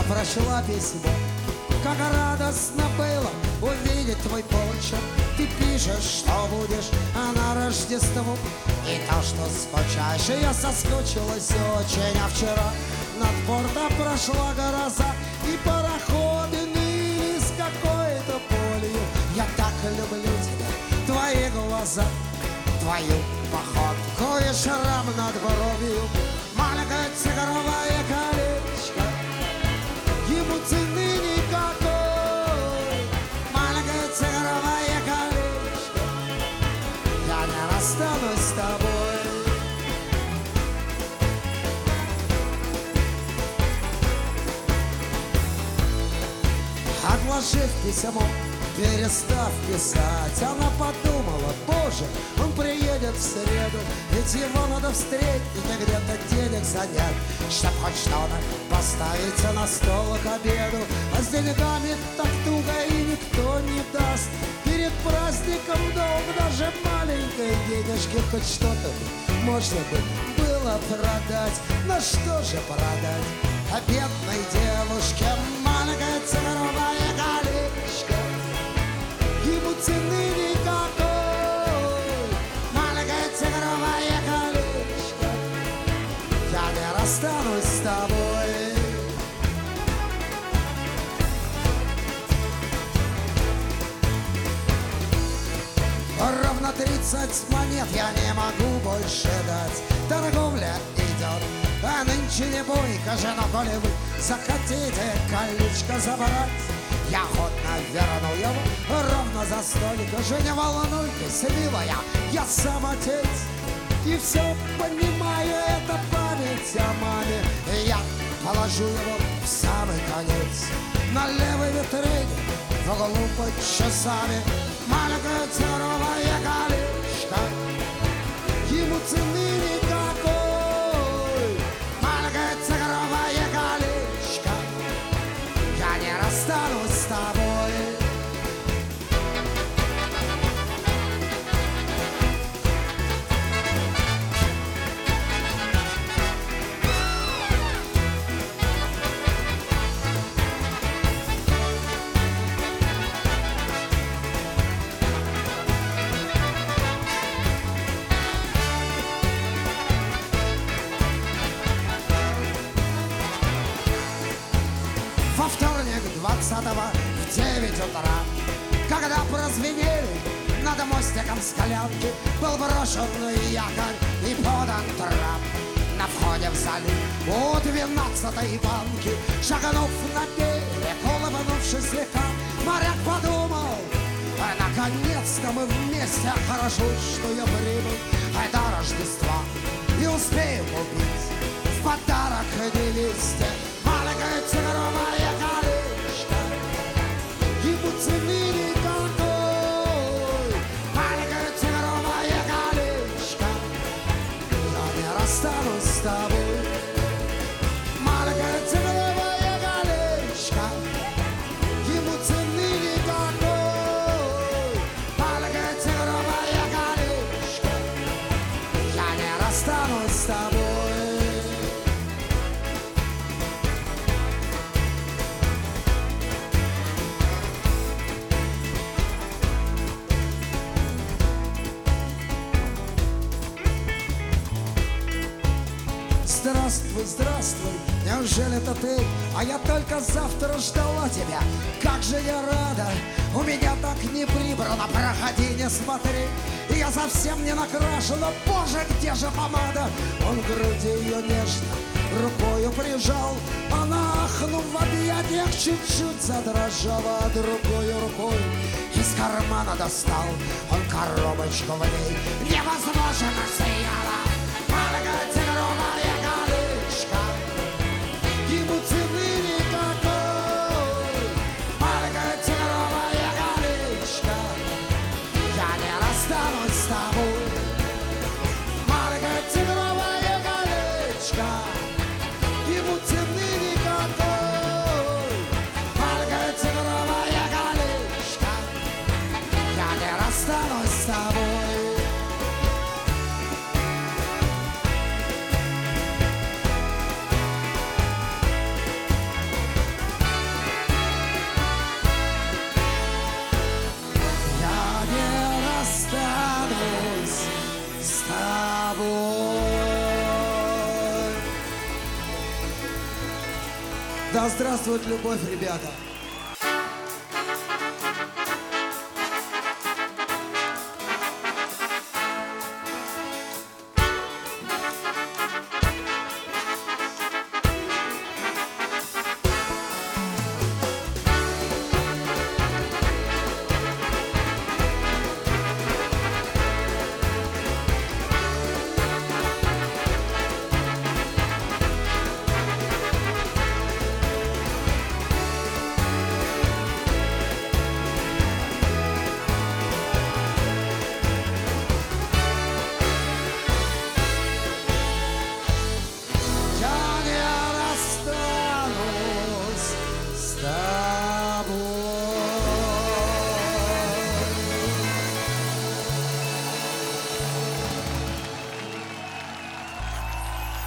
прочла письмо. Как радостно было увидеть твой почерк. Ты пишешь, что будешь на Рождество. И то, что скучаешь, я соскучилась очень. А вчера над портом прошла гроза, и пароходы ныли с какой-то болью. Я так люблю тебя, твои глаза, твою походку и шрам над бровью. Маленькое тигровое колечко, ему цены никакой. Маленькое тигровое колечко, я не расстанусь с тобой. Отложив письмо, перестав писать, она подумала: боже, он приедет в среду, ведь его надо встретить и где-то денег занять, чтоб хоть что-то поставить на стол к обеду. А с деньгами так туго и никто не даст. Перед праздником долг даже маленькой денежки, хоть что-то можно бы было продать. Но что же продать? А бедной девушке маленькое цифровое колечко, ему цены никакой. Маленькое цифровое колечко, я не расстанусь с тобой. Ровно 30 монет я не могу больше дать. Торговля идет, а нынче не бойко же, но коли вы захотите колечко забрать, я охотно верну его ровно за столько же. Не волнуйтесь, милая, я сам отец, и все понимаю, это память о маме. Я положу его в самый конец на левой витрине в углу под часами. Маленькое цифровое колечко, ему цены никакой. Маленькое цифровое колечко, я не расстанусь с тобой. Во вторник 20-го в 9 утра, когда прозвенели над мостиком Склянки, был брошен якорь и подан трап. На входе в залив у 12-й банки, шагнув на берег, улыбнувшись слегка, моряк подумал: наконец-то мы вместе, хорошо, что я прибыл до Рождества и успеем купить в подарок не листья. Маленькое цифровое колечко, ему цены никакой. Маленькое цифровое колечко, я не расстанусь с тобой. Маленькое цифровое колечко, ему цены никакой. Маленькое цифровое колечко, я не расстанусь с тобой. Здравствуй, здравствуй, неужели это ты? А я только завтра ждала тебя. Как же я рада, у меня так не прибрано. Проходи, не смотри, я совсем не накрашена. Боже, где же помада? Он к груди ее нежно рукою прижал. Она, ахнув в объятиях, чуть-чуть задрожала, а другой рукой из кармана достал он коробочку, в ней невозможно сияла. Маленькая цифровая колечко, ему цены никакой. Маленькая цифровая колечко, я не расстанусь с тобой. Маленькая цифровая колечко, ему цены никакой. Маленькая цифровая колечко, я не расстанусь с тобой. осталась с тобой. Да здравствует любовь, ребята!